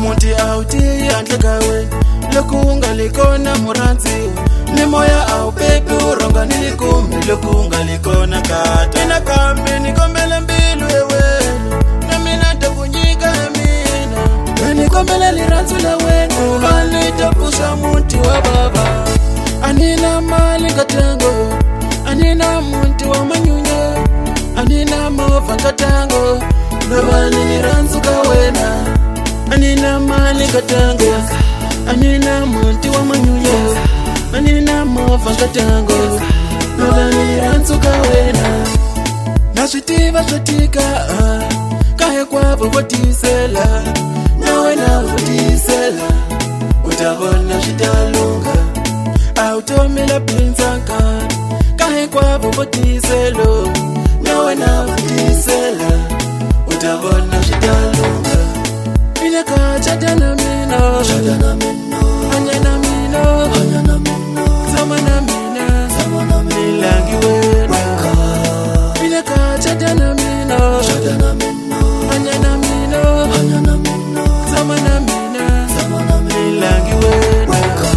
Amunti auti antlekawe lokunga likona muranzi ni moya au pepe uronga nilikumi lokunga likona kata ina kambi nikombele mbilu ewe na mina takunyika mina nikombele liranzu la wenu vanitapusa munti wa baba anina mali katango anina munti wa manyunyo anina mova katango nabani liranzu kawena anina mali katango anina munti wa manyunyo anina mova katango nabani liranzu kawena naswitiva swatika kahe kwavo votisela nawe na votisela utavona switalunga automela pinzanka kahe kwavo votiselo nawe na votisela utavona switalunga inaka chatana mino anyana mino zamana mina nilangi wena inaka chatana mino anyana mino zamana mina nilangi wena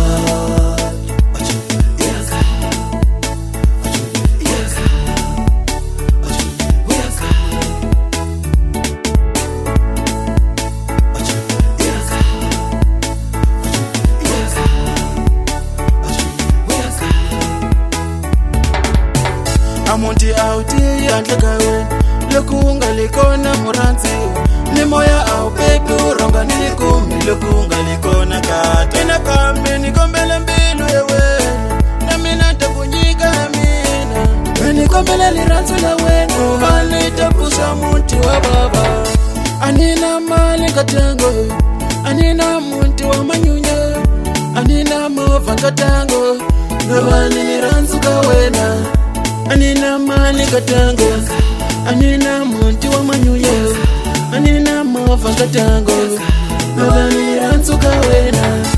Amunti auti antlekawe lokunga likona muranzi ni moya au pepe uronga nilikumi lokunga likona kata ina kambi nikombele mbilu ewe na mina takunyika mina nikombele liranzu la wenu vanitapusa munti wa baba anina mali katango anina munti wa manyunyo anina mova katango nabani liranzu kawena anina mali katango anina munti wa manyunyo anina mova katango nabani liranzu kawena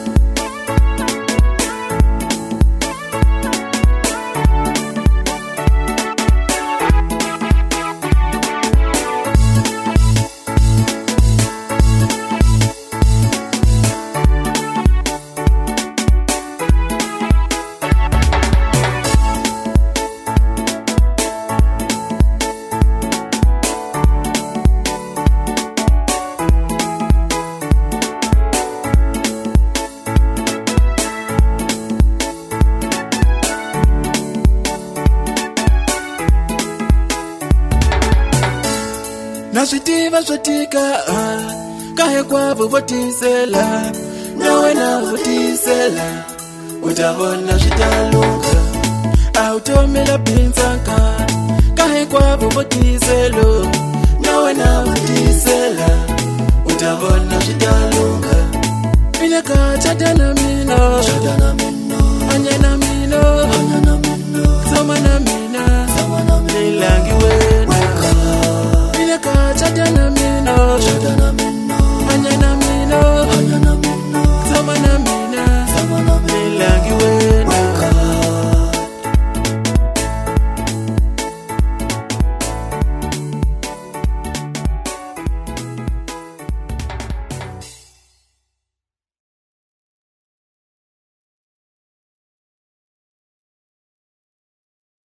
naswitiva swatika kahe kwavo votisela nawe na votisela utavona switalunga automela pinzanka kahe kwavo votiselo nawe na votisela utavona switalunga inaka chatana mino anyana mino zamana mina nilangi wena inaka chatana mino